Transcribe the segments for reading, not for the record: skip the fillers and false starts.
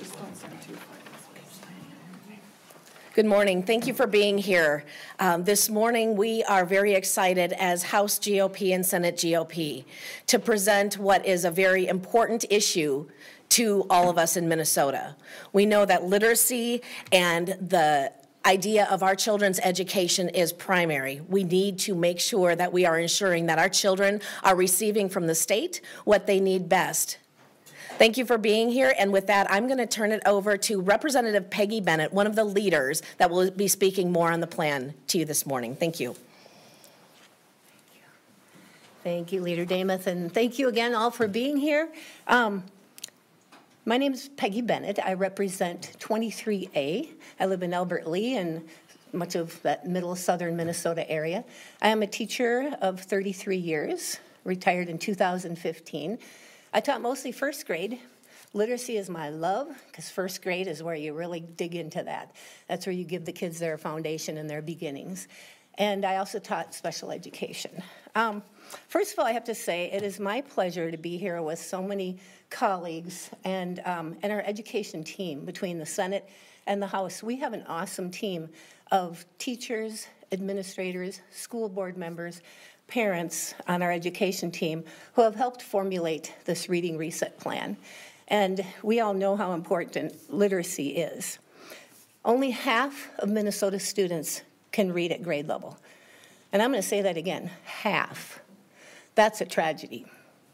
Good morning. Thank you for being here. This morning, we are very excited as House GOP and Senate GOP to present what is a very important issue to all of us in Minnesota. We know that literacy and the idea of our children's education is primary. We need to make sure that we are ensuring that our children are receiving from the state what they need best. Thank you for being here, and with that, I'm going to turn it over to Representative Peggy Bennett, one of the leaders that will be speaking more on the plan to you this morning. Thank you. Thank you, Leader Demuth, and thank you again all for being here. My name is Peggy Bennett. I represent 23A. I live in Albert Lea and much of that middle southern Minnesota area. I am a teacher of 33 years, retired in 2015. I taught mostly first grade. Literacy is my love, because first grade is where you really dig into that. That's where you give the kids their foundation and their beginnings. And I also taught special education. First of all, I have to say it is my pleasure to be here with so many colleagues and our education team between the Senate and the House. We have an awesome team of teachers, administrators, school board members, parents on our education team who have helped formulate this Reading Reset Plan. And we all know how important literacy is. Only half of Minnesota students can read at grade level. And I'm going to say that again, half. That's a tragedy.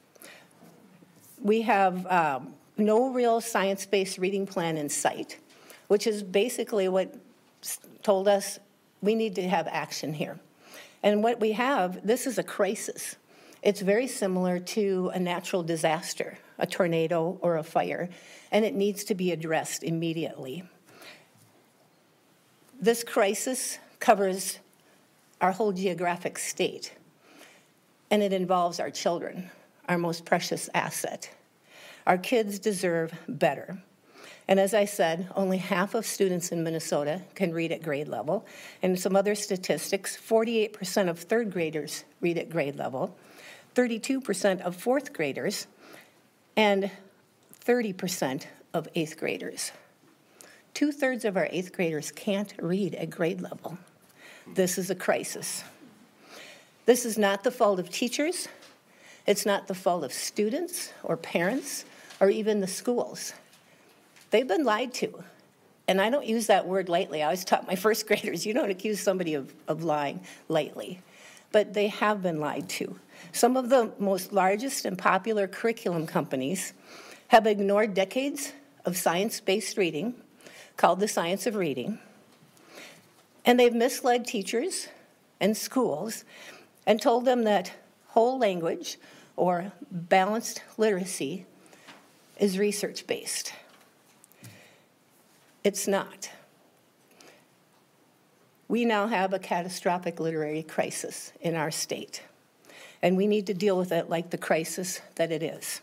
We have no real science-based reading plan in sight, which is basically what told us we need to have action here. And what we have, this is a crisis. It's very similar to a natural disaster, a tornado or a fire, and it needs to be addressed immediately. This crisis covers our whole geographic state, and it involves our children, our most precious asset. Our kids deserve better. And as I said, only half of students in Minnesota can read at grade level. And some other statistics, 48% of third graders read at grade level, 32% of fourth graders, and 30% of eighth graders. 2/3 of our eighth graders can't read at grade level. This is a crisis. This is not the fault of teachers. It's not the fault of students or parents or even the schools. They've been lied to. And I don't use that word lightly. I always taught my first graders, you don't accuse somebody of lying lightly. But they have been lied to. Some of the most largest and popular curriculum companies have ignored decades of science-based reading, called the science of reading, and they've misled teachers and schools and told them that whole language or balanced literacy is research-based. It's not. We now have a catastrophic literary crisis in our state, and we need to deal with it like the crisis that it is.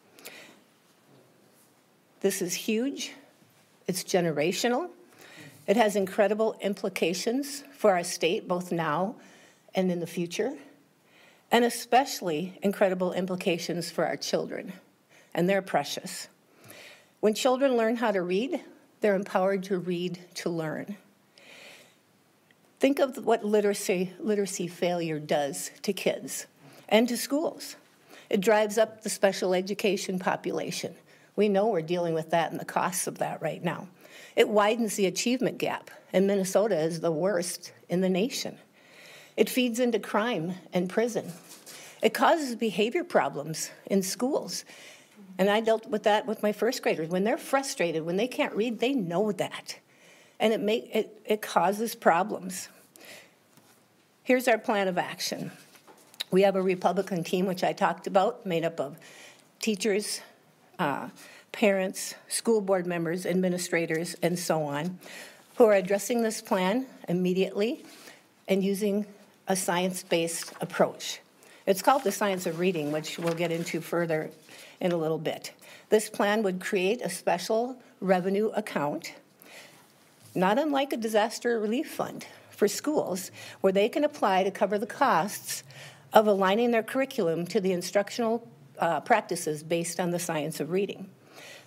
This is huge. It's generational. It has incredible implications for our state, both now and in the future, and especially incredible implications for our children, and they're precious. When children learn how to read, they're empowered to read to learn. Think of what literacy failure does to kids and to schools. It drives up the special education population. We know we're dealing with that and the costs of that right now. It widens the achievement gap, and Minnesota is the worst in the nation. It feeds into crime and prison. It causes behavior problems in schools. And I dealt with that with my first graders. When they're frustrated, when they can't read, they know that. And it causes problems. Here's our plan of action. We have a Republican team, which I talked about, made up of teachers, parents, school board members, administrators, and so on, who are addressing this plan immediately and using a science-based approach. It's called the science of reading, which we'll get into further in a little bit. This plan would create a special revenue account, not unlike a disaster relief fund for schools, where they can apply to cover the costs of aligning their curriculum to the instructional practices based on the science of reading.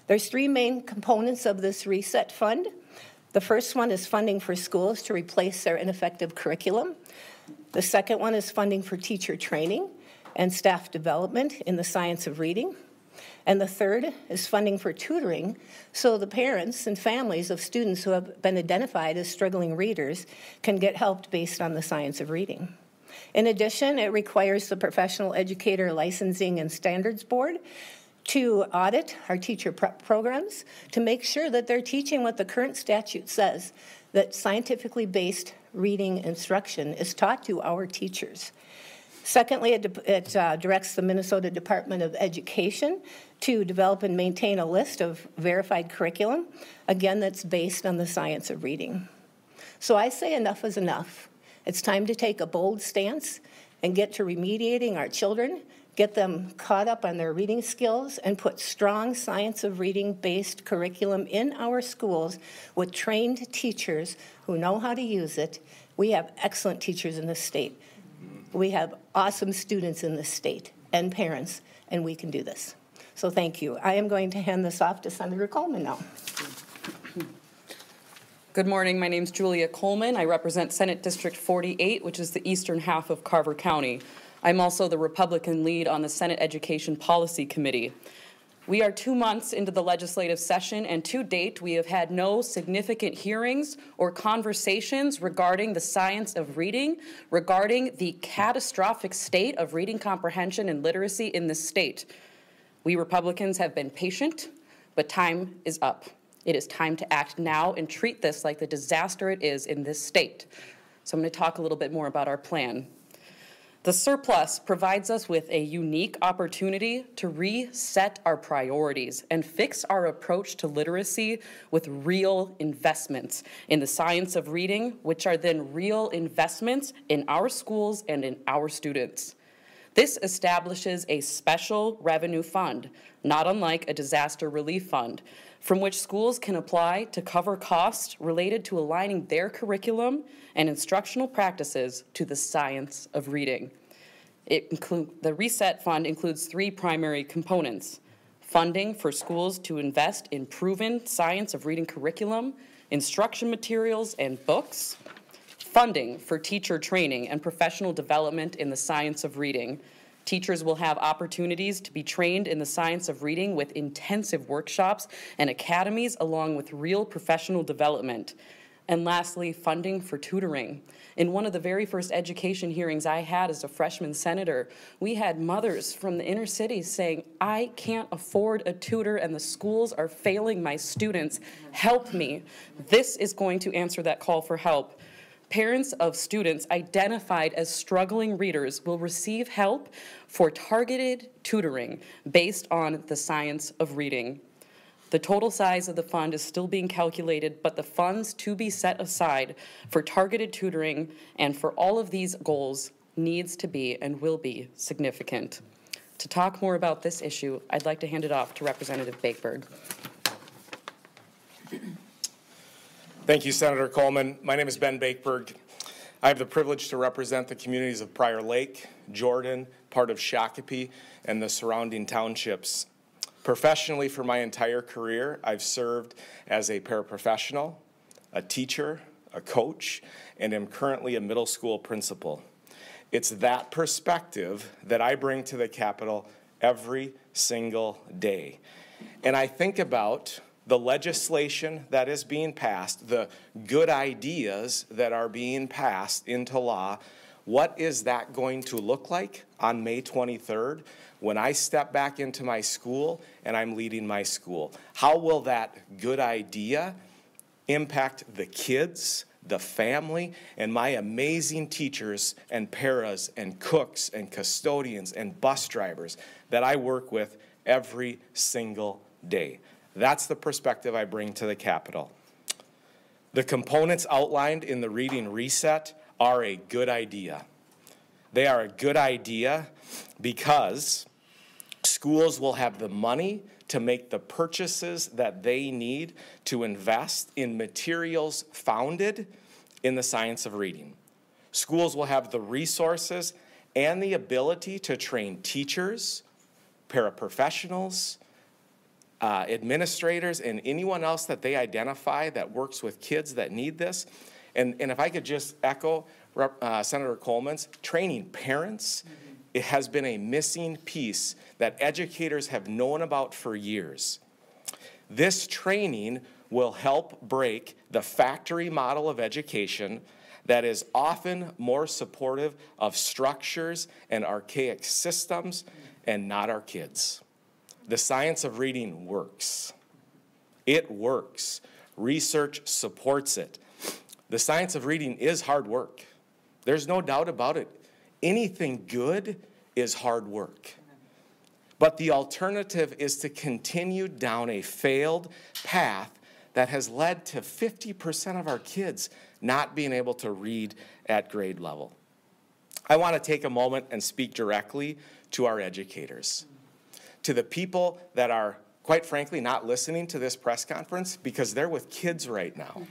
There's three main components of this reset fund. The first one is funding for schools to replace their ineffective curriculum. The second one is funding for teacher training and staff development in the science of reading. And the third is funding for tutoring, so the parents and families of students who have been identified as struggling readers can get helped based on the science of reading. In addition, it requires the Professional Educator Licensing and Standards Board to audit our teacher prep programs to make sure that they're teaching what the current statute says, that scientifically based reading instruction is taught to our teachers. Secondly, it directs the Minnesota Department of Education to develop and maintain a list of verified curriculum, again, that's based on the science of reading. So I say enough is enough. It's time to take a bold stance and get to remediating our children, get them caught up on their reading skills, and put strong science of reading-based curriculum in our schools with trained teachers who know how to use it. We have excellent teachers in this state. We have awesome students in this state and parents, and we can do this. So thank you. I am going to hand this off to Senator Coleman now. Good morning. My name is Julia Coleman. I represent Senate District 48, which is the eastern half of Carver County. I'm also the Republican lead on the Senate Education Policy Committee. We are 2 months into the legislative session, and to date, we have had no significant hearings or conversations regarding the science of reading, regarding the catastrophic state of reading comprehension and literacy in this state. We Republicans have been patient, but time is up. It is time to act now and treat this like the disaster it is in this state. So I'm going to talk a little bit more about our plan. The surplus provides us with a unique opportunity to reset our priorities and fix our approach to literacy with real investments in the science of reading, which are then real investments in our schools and in our students. This establishes a special revenue fund, not unlike a disaster relief fund, from which schools can apply to cover costs related to aligning their curriculum and instructional practices to the science of reading. The Reset Fund includes three primary components: funding for schools to invest in proven science of reading curriculum, instruction materials, and books; funding for teacher training and professional development in the science of reading. Teachers will have opportunities to be trained in the science of reading with intensive workshops and academies along with real professional development. And lastly, funding for tutoring. In one of the very first education hearings I had as a freshman senator, we had mothers from the inner city saying, "I can't afford a tutor and the schools are failing my students. Help me." This is going to answer that call for help. Parents of students identified as struggling readers will receive help for targeted tutoring based on the science of reading. The total size of the fund is still being calculated, but the funds to be set aside for targeted tutoring and for all of these goals needs to be and will be significant. To talk more about this issue, I'd like to hand it off to Representative Bakeberg. Thank you, Senator Coleman. My name is Ben Bakeberg. I have the privilege to represent the communities of Prior Lake, Jordan, part of Shakopee, and the surrounding townships. Professionally, for my entire career, I've served as a paraprofessional, a teacher, a coach, and am currently a middle school principal. It's that perspective that I bring to the Capitol every single day. And I think about the legislation that is being passed, the good ideas that are being passed into law. What is that going to look like on May 23rd when I step back into my school and I'm leading my school? How will that good idea impact the kids, the family, and my amazing teachers and paras and cooks and custodians and bus drivers that I work with every single day? That's the perspective I bring to the Capitol. The components outlined in the Reading Reset are a good idea. They are a good idea because schools will have the money to make the purchases that they need to invest in materials founded in the science of reading. Schools will have the resources and the ability to train teachers, paraprofessionals, administrators and anyone else that they identify that works with kids that need this. And if I could just echo Senator Coleman's, training parents, it has been a missing piece that educators have known about for years. This training will help break the factory model of education that is often more supportive of structures and archaic systems and not our kids. The science of reading works. It works. Research supports it. The science of reading is hard work. There's no doubt about it. Anything good is hard work. But the alternative is to continue down a failed path that has led to 50% of our kids not being able to read at grade level. I want to take a moment and speak directly to our educators, to the people that are, quite frankly, not listening to this press conference because they're with kids right now.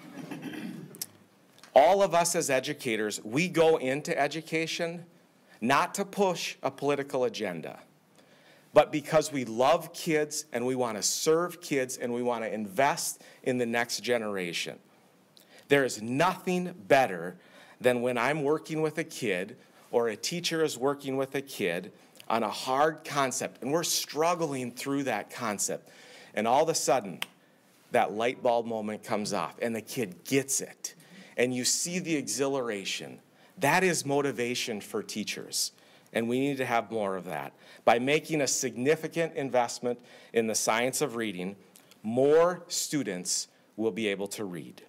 All of us as educators, we go into education not to push a political agenda, but because we love kids and we want to serve kids and we want to invest in the next generation. There is nothing better than when I'm working with a kid or a teacher is working with a kid on a hard concept and we're struggling through that concept, and all of a sudden that light bulb moment comes off and the kid gets it and you see the exhilaration. That is motivation for teachers, and we need to have more of that. By making a significant investment in the science of reading, more students will be able to read.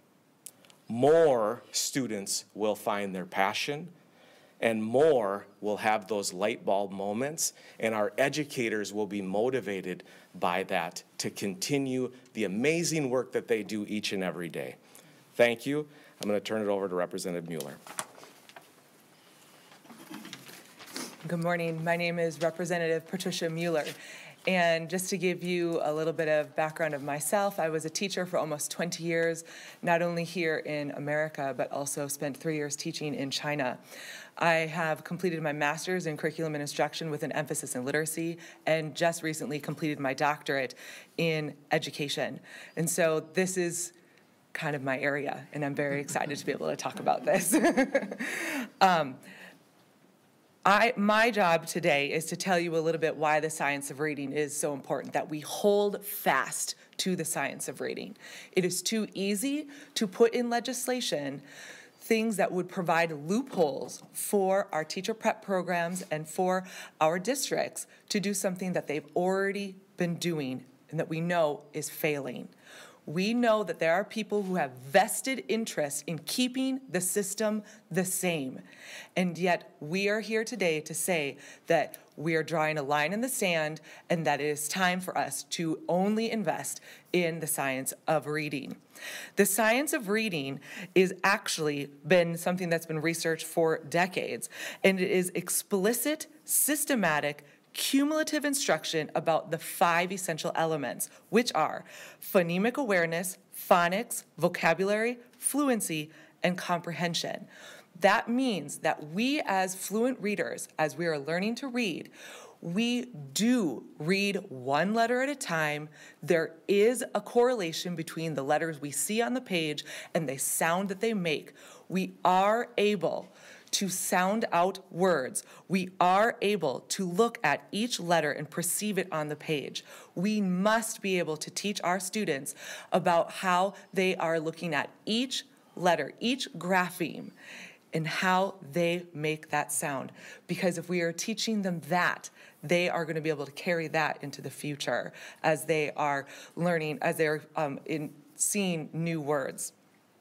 More students will find their passion, and more will have those light bulb moments, and our educators will be motivated by that to continue the amazing work that they do each and every day. Thank you. I'm going to turn it over to Representative Mueller. Good morning. My name is Representative Patricia Mueller. And just to give you a little bit of background of myself, I was a teacher for almost 20 years, not only here in America, but also spent 3 years teaching in China. I have completed my master's in curriculum and instruction with an emphasis in literacy, and just recently completed my doctorate in education. And so this is kind of my area, and I'm very excited to be able to talk about this. My job today is to tell you a little bit why the science of reading is so important, that we hold fast to the science of reading. It is too easy to put in legislation things that would provide loopholes for our teacher prep programs and for our districts to do something that they've already been doing and that we know is failing. We know that there are people who have vested interest in keeping the system the same. And yet we are here today to say that we are drawing a line in the sand and that it is time for us to only invest in the science of reading. The science of reading is actually been something that's been researched for decades, and it is explicit, systematic, cumulative instruction about the 5 essential elements, which are phonemic awareness, phonics, vocabulary, fluency, and comprehension. That means that we as fluent readers, as we are learning to read, we do read one letter at a time. There is a correlation between the letters we see on the page and the sound that they make. We are able to sound out words. We are able to look at each letter and perceive it on the page. We must be able to teach our students about how they are looking at each letter, each grapheme, and how they make that sound. Because if we are teaching them that, they are going to be able to carry that into the future as they are learning, as they're seeing new words.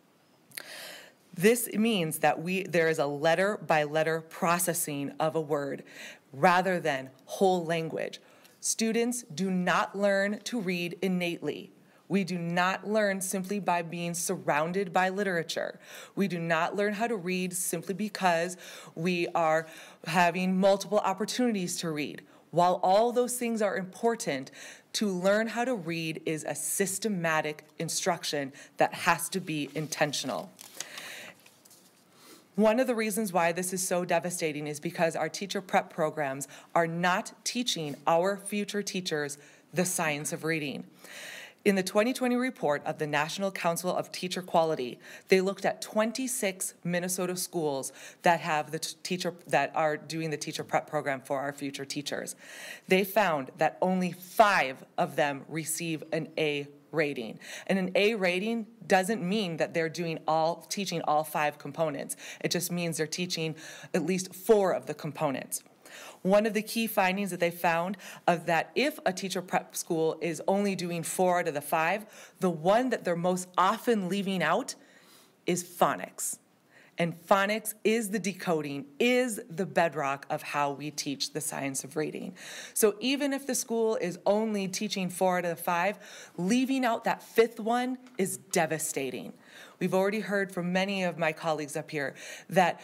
This means that there is a letter-by-letter processing of a word rather than whole language. Students do not learn to read innately. We do not learn simply by being surrounded by literature. We do not learn how to read simply because we are having multiple opportunities to read. While all those things are important, to learn how to read is a systematic instruction that has to be intentional. One of the reasons why this is so devastating is because our teacher prep programs are not teaching our future teachers the science of reading. In the 2020 report of the National Council of Teacher Quality, they looked at 26 Minnesota schools that have that are doing the teacher prep program for our future teachers. They found that only 5 of them receive an A rating. And an A rating doesn't mean that they're teaching all 5 components. It just means they're teaching at least 4 of the components. One of the key findings that they found of that if a teacher prep school is only doing 4 out of the 5, the one that they're most often leaving out is phonics. And phonics is the decoding, is the bedrock of how we teach the science of reading. So even if the school is only teaching 4 out of the 5, leaving out that 5th one is devastating. We've already heard from many of my colleagues up here that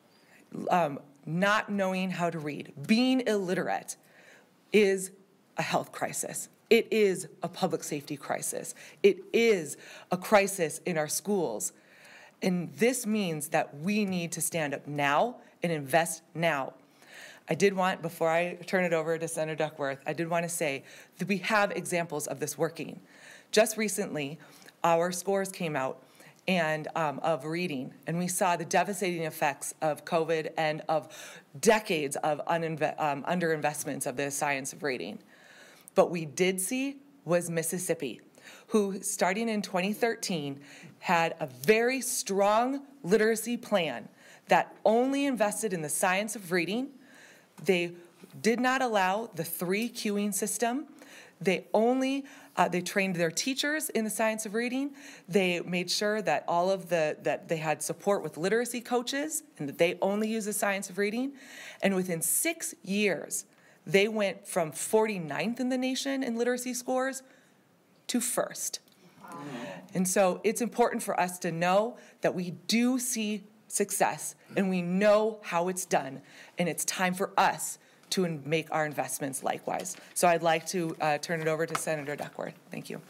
not knowing how to read, being illiterate, is a health crisis. It is a public safety crisis. It is a crisis in our schools. And this means that we need to stand up now and invest now. I did want, before I turn it over to Senator Duckworth, I did want to say that we have examples of this working. Just recently, our scores came out and of reading, and we saw the devastating effects of COVID and of decades of underinvestments of the science of reading. But we did see was Mississippi, who starting in 2013 had a very strong literacy plan that only invested in the science of reading. They did not allow the 3 queuing system. They trained their teachers in the science of reading. They made sure that that they had support with literacy coaches and that they only use the science of reading. And within 6 years, they went from 49th in the nation in literacy scores to 1st. Wow. And so it's important for us to know that we do see success and we know how it's done, and it's time for us to make our investments likewise. So I'd like to turn it over to Senator Duckworth. Thank you.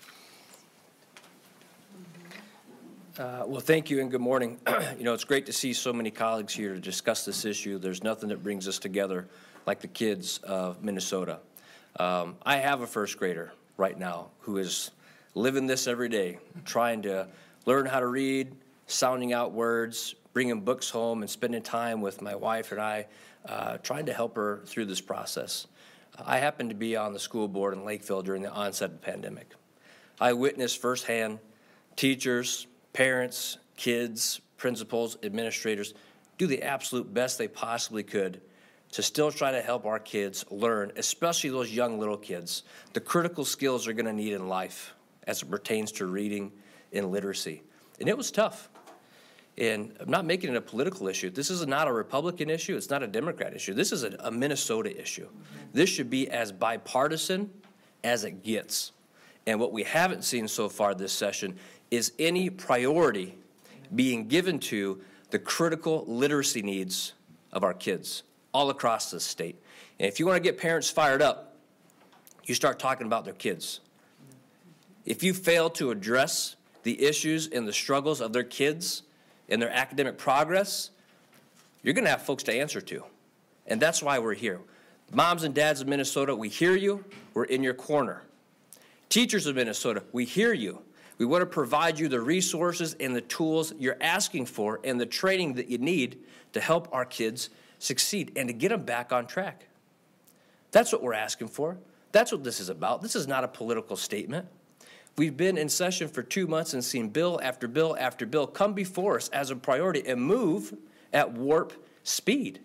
Well, thank you and good morning. It's great to see so many colleagues here to discuss this issue. There's nothing that brings us together like the kids of Minnesota. I have a 1st grader right now who is living this every day, trying to learn how to read, sounding out words, bringing books home, and spending time with my wife and I, trying to help her through this process. I happened to be on the school board in Lakeville during the onset of the pandemic. I witnessed firsthand teachers, parents, kids, principals, administrators do the absolute best they possibly could to still try to help our kids learn, especially those young little kids, the critical skills they're going to need in life as it pertains to reading and literacy. And it was tough. And I'm not making it a political issue. This is not a Republican issue. It's not a Democrat issue. This is a Minnesota issue. This should be as bipartisan as it gets. And what we haven't seen so far this session is any priority being given to the critical literacy needs of our kids all across the state. And if you want to get parents fired up, you start talking about their kids. If you fail to address the issues and the struggles of their kids and their academic progress, you're going to have folks to answer to. And that's why we're here. Moms and dads of Minnesota, we hear you. We're in your corner. Teachers of Minnesota, we hear you. We want to provide you the resources and the tools you're asking for and the training that you need to help our kids succeed and to get them back on track. That's what we're asking for. That's what this is about. This is not a political statement. We've been in session for 2 months and seen bill after bill after bill come before us as a priority and move at warp speed.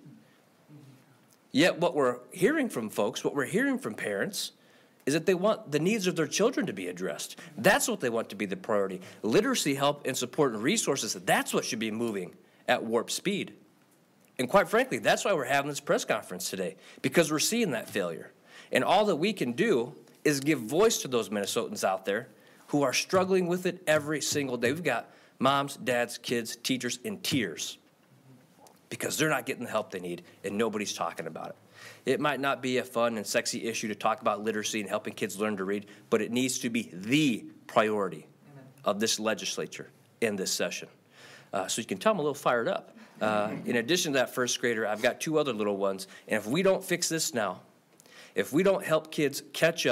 Yet what we're hearing from folks, what we're hearing from parents, is that they want the needs of their children to be addressed. That's what they want to be the priority. Literacy help and support and resources, that's what should be moving at warp speed. And quite frankly, that's why we're having this press conference today, because we're seeing that failure. And all that we can do is give voice to those Minnesotans out there who are struggling with it every single day. We've got moms, dads, kids, teachers in tears because they're not getting the help they need and nobody's talking about it. It might not be a fun and sexy issue to talk about literacy and helping kids learn to read, but it needs to be the priority of this legislature in this session. So you can tell I'm a little fired up. In addition to that 1st grader, I've got 2 other little ones, and if we don't fix this now, if we don't help kids catch up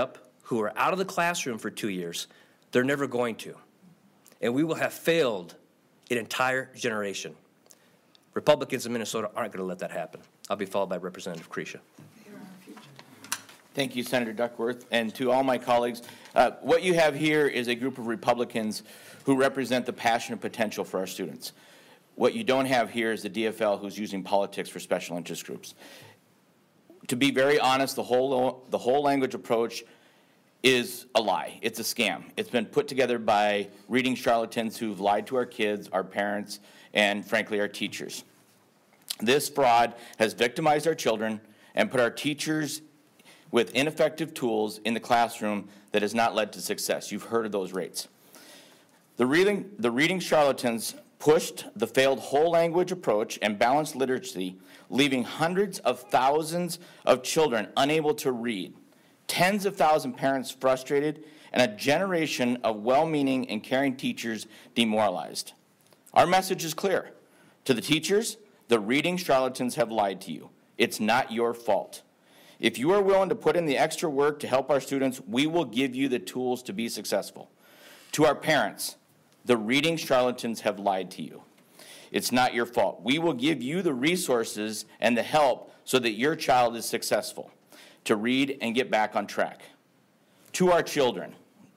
who are out of the classroom for 2 years, they're never going to. And we will have failed an entire generation. Republicans in Minnesota aren't going to let that happen. I'll be followed by Representative Creasha. Thank you, Senator Duckworth, and to all my colleagues. What you have here is a group of Republicans who represent the passion and potential for our students. What you don't have here is the DFL who's using politics for special interest groups. To be very honest, the whole language approach is a lie. It's a scam. It's been put together by reading charlatans who've lied to our kids, our parents, and frankly, our teachers. This fraud has victimized our children and put our teachers with ineffective tools in the classroom that has not led to success. You've heard of those rates. The reading charlatans pushed the failed whole language approach and balanced literacy, leaving hundreds of thousands of children unable to read, tens of thousands of parents frustrated, and a generation of well-meaning and caring teachers demoralized. Our message is clear. To the teachers, the reading charlatans have lied to you. It's not your fault. If you are willing to put in the extra work to help our students, we will give you the tools to be successful. To our parents, the reading charlatans have lied to you. It's not your fault. We will give you the resources and the help so that your child is successful to read and get back on track. To our children,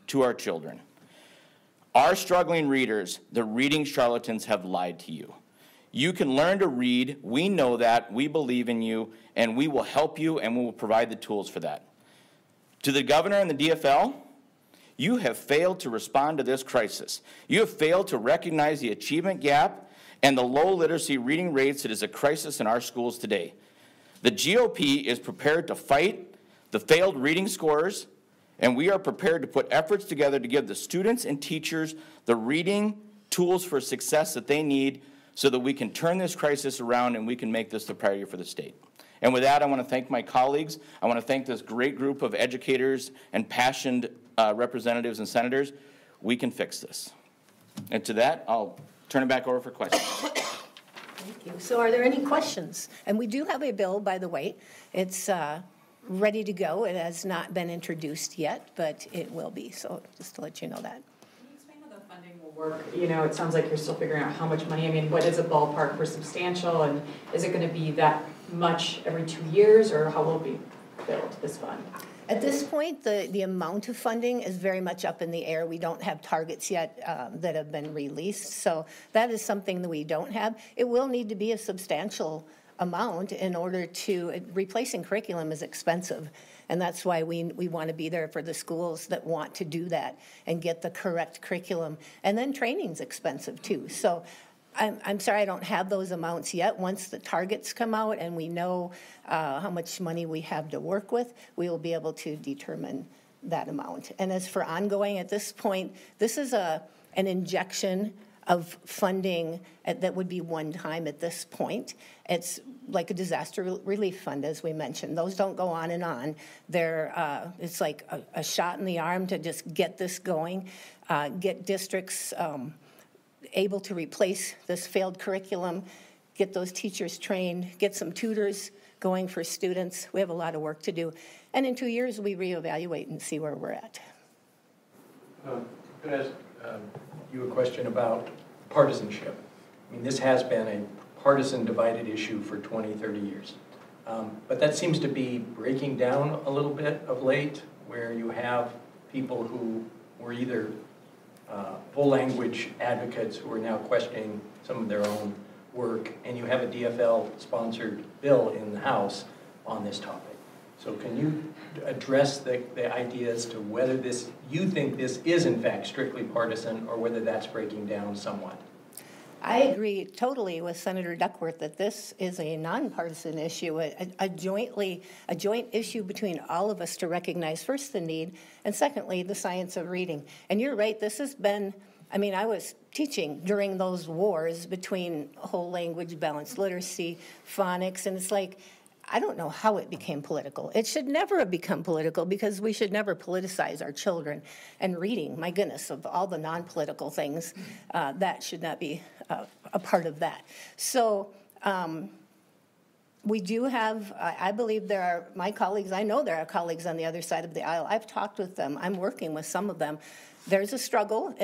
our struggling readers, the reading charlatans have lied to you. You can learn to read. We know that. We believe in you, and we will help you, and we will provide the tools for that. To the governor and the DFL, you have failed to respond to this crisis. You have failed to recognize the achievement gap and the low literacy reading rates that is a crisis in our schools today. The GOP is prepared to fight the failed reading scores, and we are prepared to put efforts together to give the students and teachers the reading tools for success that they need so that we can turn this crisis around and we can make this the priority for the state. And with that, I want to thank my colleagues. I want to thank this great group of educators and passionate representatives and senators. We can fix this. And to that, I'll turn it back over for questions. Thank you. So are there any questions? And we do have a bill, by the way. It's ready to go. It has not been introduced yet, but it will be. So just to let you know that. Can you explain how the funding will work? You know, it sounds like you're still figuring out how much money. I mean, what is a ballpark for substantial? And is it going to be that much every 2 years, or how will it be built, this fund? At this point, the amount of funding is very much up in the air. We don't have targets yet that have been released, so that is something that we don't have. It will need to be a substantial amount in order to, replacing curriculum is expensive, and that's why we want to be there for the schools that want to do that and get the correct curriculum. And then training's expensive too. So I'm sorry I don't have those amounts yet. Once the targets come out and we know how much money we have to work with, we will be able to determine that amount. And as for ongoing, at this point, this is an injection of funding that would be one time at this point. It's like a disaster relief fund, as we mentioned. Those don't go on and on. It's like a shot in the arm to just get this going, get districts able to replace this failed curriculum, get those teachers trained, get some tutors going for students. We have a lot of work to do. And in 2 years, we reevaluate and see where we're at. Could I ask you a question about partisanship? I mean, this has been a partisan divided issue for 20, 30 years. But that seems to be breaking down a little bit of late, where you have people who were either full language advocates who are now questioning some of their own work, and you have a DFL-sponsored bill in the House on this topic. So can you address the idea as to whether you think this is in fact strictly partisan, or whether that's breaking down somewhat? I agree totally with Senator Duckworth that this is a nonpartisan issue, a joint issue between all of us to recognize first the need, and secondly, the science of reading. And you're right, this has been, I mean, I was teaching during those wars between whole language, balanced literacy, phonics, and it's like, I don't know how it became political. It should never have become political, because we should never politicize our children. And reading, my goodness, of all the non-political things, that should not be a part of that. So We do have, I believe there are, my colleagues, I know there are colleagues on the other side of the aisle. I've talked with them. I'm working with some of them. There's a struggle.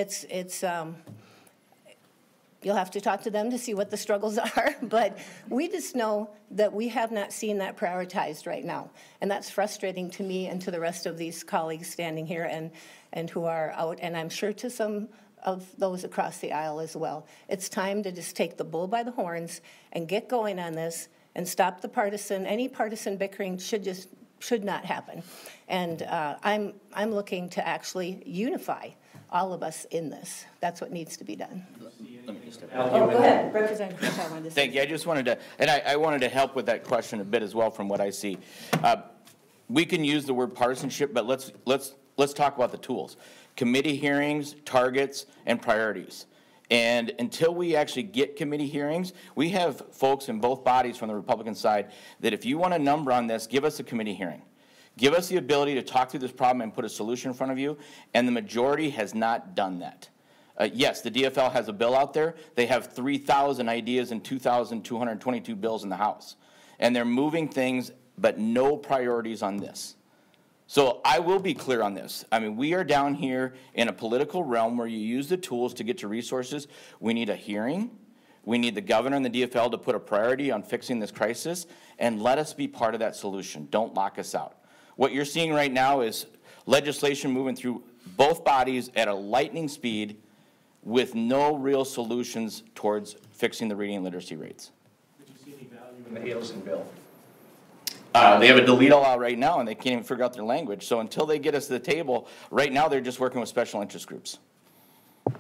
You'll have to talk to them to see what the struggles are, but we just know that we have not seen that prioritized right now. And that's frustrating to me and to the rest of these colleagues standing here and who are out, and I'm sure to some of those across the aisle as well. It's time to just take the bull by the horns and get going on this and stop the any partisan bickering should not happen. And I'm looking to actually unify all of us in this. That's what needs to be done. Oh, go ahead, Representative Chris, I wanted to say. Thank you. I just wanted to, and I wanted to help with that question a bit as well from what I see. We can use the word partisanship, but let's talk about the tools. Committee hearings, targets, and priorities. And until we actually get committee hearings, we have folks in both bodies from the Republican side that if you want a number on this, give us a committee hearing. Give us the ability to talk through this problem and put a solution in front of you, and the majority has not done that. Yes, the DFL has a bill out there. They have 3,000 ideas and 2,222 bills in the House. And they're moving things, but no priorities on this. So I will be clear on this. I mean, we are down here in a political realm where you use the tools to get to resources. We need a hearing. We need the governor and the DFL to put a priority on fixing this crisis, and let us be part of that solution. Don't lock us out. What you're seeing right now is legislation moving through both bodies at a lightning speed with no real solutions towards fixing the reading and literacy rates. Did you see any value in the Adelson bill? They have a delete all out right now, and they can't even figure out their language. So until they get us to the table, right now they're just working with special interest groups. I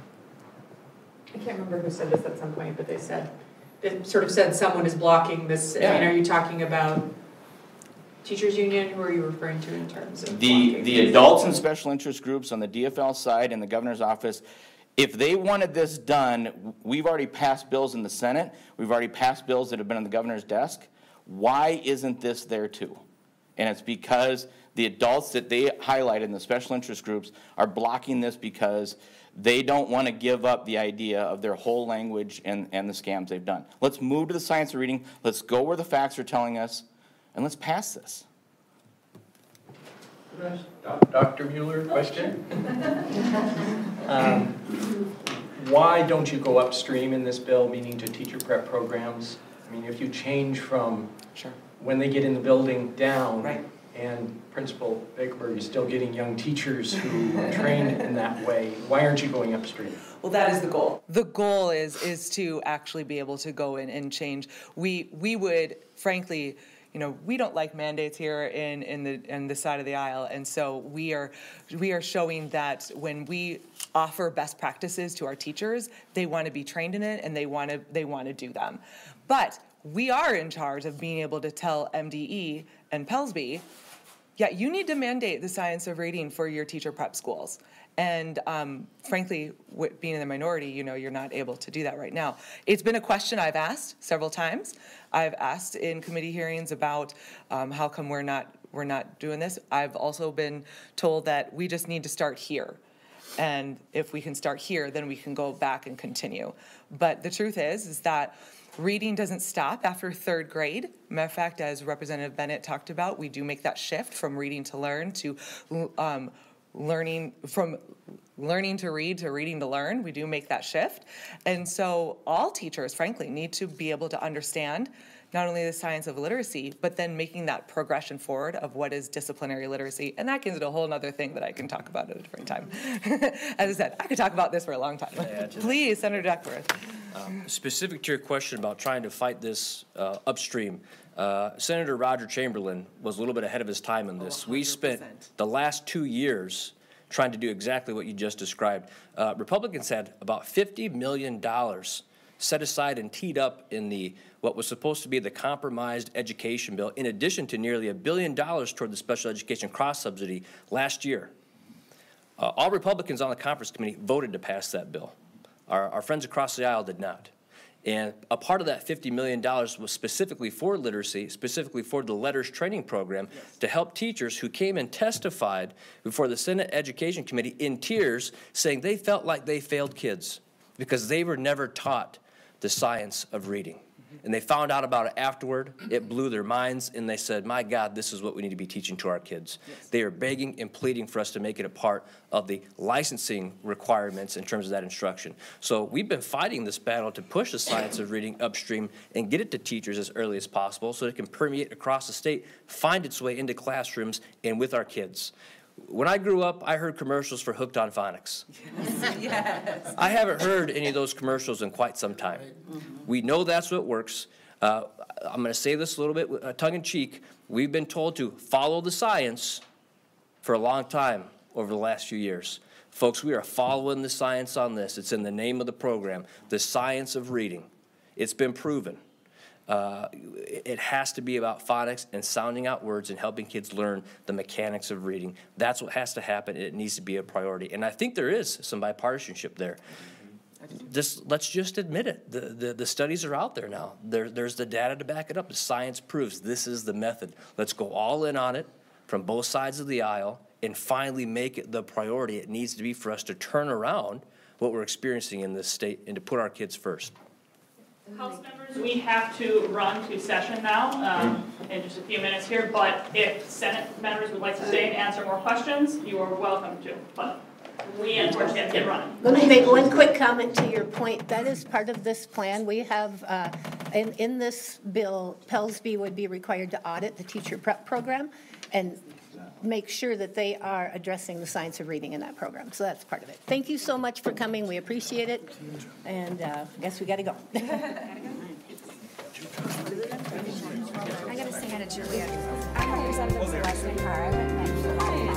can't remember who said this at some point, but they sort of said someone is blocking this. Yeah. I mean, are you talking about teachers union? Who are you referring to in terms of the adults and special interest groups on the DFL side and the governor's office? If they wanted this done, we've already passed bills in the Senate. We've already passed bills that have been on the governor's desk. Why isn't this there too? And it's because the adults that they highlighted in the special interest groups are blocking this because they don't want to give up the idea of their whole language and the scams they've done. Let's move to the science of reading. Let's go where the facts are telling us, and let's pass this. Dr. Mueller, question? Why don't you go upstream in this bill, meaning to teacher prep programs? I mean, if you change from when they get in the building down, Right. and Principal Bakerberg is still getting young teachers who are trained in that way, why aren't you going upstream? Well, that is the goal. The goal is to actually be able to go in and change. We would, frankly, we don't like mandates here in the side of the aisle, and so we are showing that when we offer best practices to our teachers, they want to be trained in it and they want to do them. But we are in charge of being able to tell MDE and Pellsby, yeah, you need to mandate the science of reading for your teacher prep schools. And frankly, being in the minority, you're not able to do that right now. It's been a question I've asked several times. I've asked in committee hearings about how come we're not doing this. I've also been told that we just need to start here. And if we can start here, then we can go back and continue. But the truth is that reading doesn't stop after third grade. Matter of fact, as Representative Bennett talked about, we do make that shift from reading to learn to learning to read to reading to learn. We do make that shift. And so all teachers, frankly, need to be able to understand not only the science of literacy, but then making that progression forward of what is disciplinary literacy. And that gives it a whole other thing that I can talk about at a different time. As I said, I could talk about this for a long time. Please, Senator Duckworth. Specific to your question about trying to fight this upstream, Senator Roger Chamberlain was a little bit ahead of his time in this. 100%. We spent the last 2 years trying to do exactly what you just described. Republicans had about $50 million set aside and teed up in what was supposed to be the compromised education bill, in addition to nearly $1 billion toward the special education cross-subsidy last year. All Republicans on the conference committee voted to pass that bill. Our friends across the aisle did not. And a part of that $50 million was specifically for literacy, specifically for the LETRS training program, to help teachers who came and testified before the Senate Education Committee in tears, saying they felt like they failed kids because they were never taught the science of reading. and they found out about it afterward. It blew their minds, and they said, my God, this is what we need to be teaching to our kids. Yes. They are begging and pleading for us to make it a part of the licensing requirements in terms of that instruction. So we've been fighting this battle to push the science of reading upstream and get it to teachers as early as possible so it can permeate across the state, find its way into classrooms and with our kids. When I grew up, I heard commercials for Hooked on Phonics. Yes. I haven't heard any of those commercials in quite some time. We know that's what works. I'm going to say this a little bit tongue-in-cheek. We've been told to follow the science for a long time over the last few years. Folks, we are following the science on this. It's in the name of the program, the science of reading. It's been proven. It has to be about phonics and sounding out words and helping kids learn the mechanics of reading. That's what has to happen, and it needs to be a priority. And I think there is some bipartisanship there. Let's just admit it. The studies are out there now. There's the data to back it up. The science proves this is the method. Let's go all in on it from both sides of the aisle and finally make it the priority it needs to be for us to turn around what we're experiencing in this state and to put our kids first. House members, we have to run to session now in just a few minutes here, but if Senate members would like to stay and answer more questions, you are welcome to. But we unfortunately have to get running. Let me make one quick comment to your point. That is part of this plan. We have, in this bill, PELSB would be required to audit the teacher prep program and make sure that they are addressing the science of reading in that program. So that's part of it. Thank you so much for coming. We appreciate it. And I guess we got to go. I got to say hi to Julia. I'm Representative Leslie Carr.